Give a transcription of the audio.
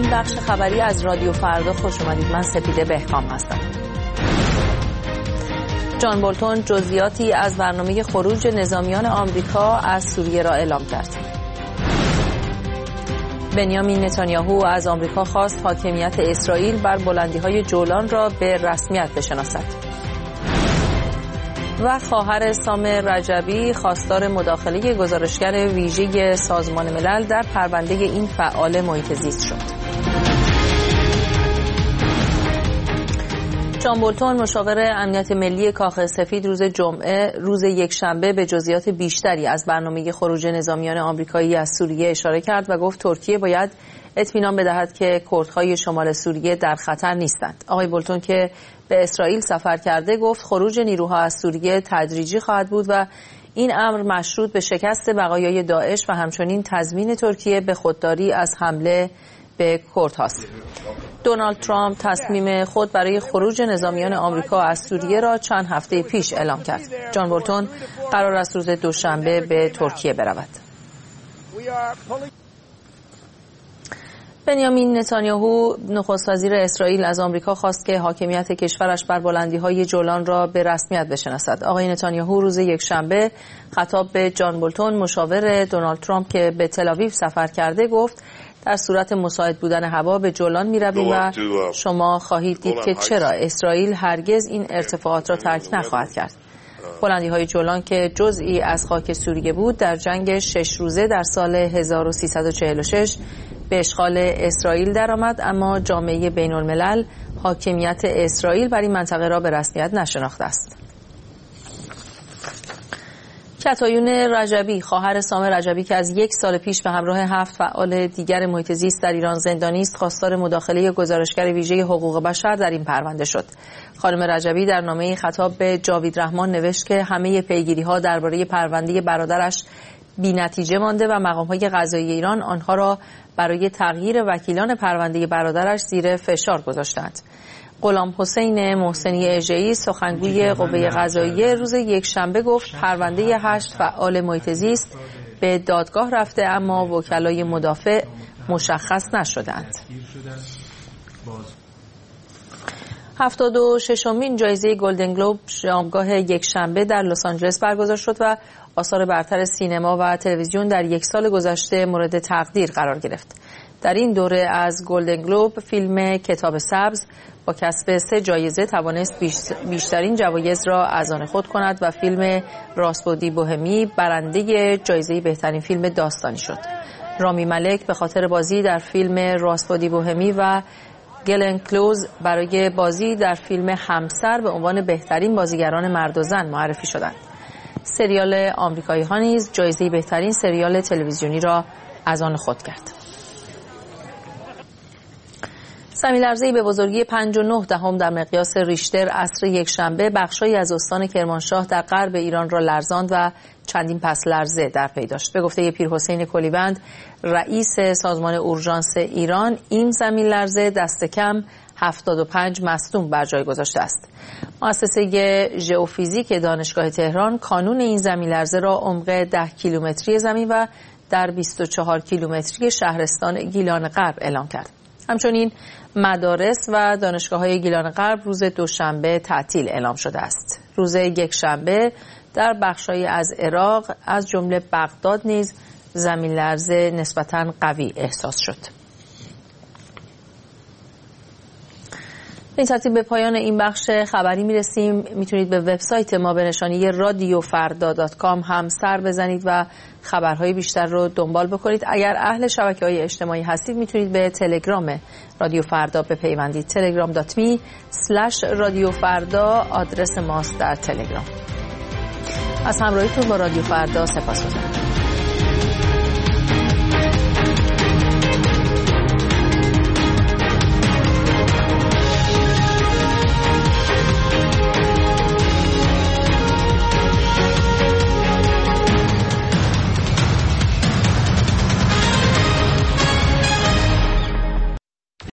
این بخش خبری از رادیو فردا خوش اومدید. من سپیده بهکام هستم. جان بولتون جزئیاتی از برنامه خروج نظامیان آمریکا از سوریه را اعلام کرد. بنیامین نتانیاهو از آمریکا خواست حاکمیت اسرائیل بر بلندی‌های جولان را به رسمیت بشناسد. و خواهر سامر رجبی خواستار مداخله گزارشگر ویژه سازمان ملل در پرونده این فعال محیط زیست شد. جان بولتون مشاور امنیت ملی کاخ سفید روز یکشنبه به جزئیات بیشتری از برنامه خروج نظامیان آمریکایی از سوریه اشاره کرد و گفت ترکیه باید اطمینان بدهد که کردهای شمال سوریه در خطر نیستند. آقای بولتون که به اسرائیل سفر کرده گفت خروج نیروها از سوریه تدریجی خواهد بود و این امر مشروط به شکست بقایای داعش و همچنین تضمین ترکیه به خودداری از حمله به کردهاست. دونالد ترامپ تصمیم خود برای خروج نظامیان آمریکا از سوریه را چند هفته پیش اعلام کرد. جان بولتون قرار است روز دوشنبه به ترکیه برود. بنیامین نتانیاهو نخست وزیر اسرائیل از آمریکا خواست که حاکمیت کشورش بر بلندی‌های جولان را به رسمیت بشناسد. آقای نتانیاهو روز یکشنبه خطاب به جان بولتون مشاور دونالد ترامپ که به تل‌آویو سفر کرده گفت در صورت مساعد بودن هوا به جولان می‌رویم و شما خواهید دید که چرا اسرائیل هرگز این ارتفاعات را ترک نخواهد کرد. بلندی‌های جولان که جزئی از خاک سوریه بود در جنگ 6 روزه در سال 1346 به اشغال اسرائیل درآمد، اما جامعه بین‌الملل حاکمیت اسرائیل بر این منطقه را به رسمیت نشناخته است. کتایون رجبی خواهر سامر رجبی که از 1 سال پیش به همراه 7 فعال دیگر محیط زیست در ایران زندانی است خواستار مداخله گزارشگر ویژه حقوق بشر در این پرونده شد. خانم رجبی در نامه خطاب به جاوید رحمان نوشت که همه پیگیری‌ها درباره پرونده برادرش بی‌نتیجه مانده و مقام‌های قضایی ایران آنها را برای تغییر وکیلان پرونده برادرش زیر فشار گذاشتند. غلام حسین محسنی اژه‌ای سخنگوی قوه قضاییه روز یکشنبه گفت پرونده 8 فعال محیط زیست به دادگاه رفته اما وکلای مدافع مشخص نشدند. 76مین جایزه گلدن گلوب شامگاه یکشنبه در لس آنجلس برگزار شد و آثار برتر سینما و تلویزیون در 1 سال گذشته مورد تقدیر قرار گرفت. در این دوره از گلدن گلوب فیلم کتاب سبز با کسب 3 جایزه توانست بیشترین جوایز را از آن خود کند و فیلم راسپودی بوهمی برنده جایزه بهترین فیلم داستانی شد. رامی مالک به خاطر بازی در فیلم راسپودی بوهمی و گلن کلوز برای بازی در فیلم همسر به عنوان بهترین بازیگران مرد و زن معرفی شدند. سریال آمریکایی ها نیز جایزه بهترین سریال تلویزیونی را از آن خود کرد. زمین‌لرزه‌ای به بزرگی 5.9 در مقیاس ریشتر عصر یکشنبه بخشایی از استان کرمانشاه در غرب ایران را لرزاند و چندین پس لرزه در پی داشت. به گفته پیرحسین کلیوند رئیس سازمان اورژانس ایران این زمین‌لرزه دست کم 75 مصدوم بر جای گذاشته است. مؤسسه ژئوفیزیک دانشگاه تهران کانون این زمین‌لرزه را عمق 10 کیلومتری زمین و در 24 کیلومتری شهرستان گیلان غرب اعلام کرد. همچنین مدارس و دانشگاه‌های گیلان غرب روز دوشنبه تعطیل اعلام شده است. روز یکشنبه در بخش‌هایی از عراق از جمله بغداد نیز زمین‌لرزه نسبتاً قوی احساس شد. به این ترتیب به پایان این بخش خبری میرسیم. میتونید به وبسایت ما به نشانی radiofarda.com هم سر بزنید و خبرهای بیشتر رو دنبال بکنید. اگر اهل شبکه‌های اجتماعی هستید میتونید به تلگرام رادیو فردا بپیوندید. telegram.me/radiofarda آدرس ماست در تلگرام. از همراهیتون با رادیو فردا سپاسگزارم.